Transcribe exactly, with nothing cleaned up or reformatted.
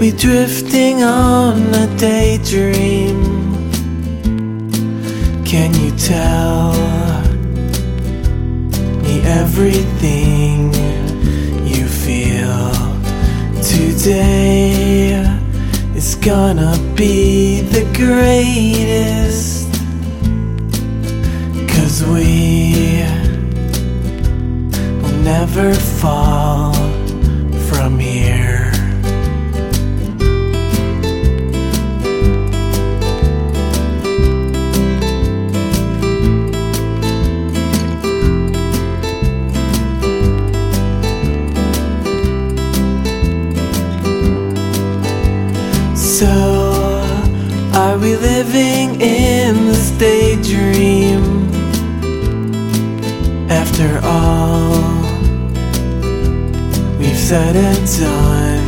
me drifting on a daydream. Can you tell me everything you feel? Today is gonna be the greatest, 'cause we will never fall from here. So, are we living in this daydream? After all we've said and done,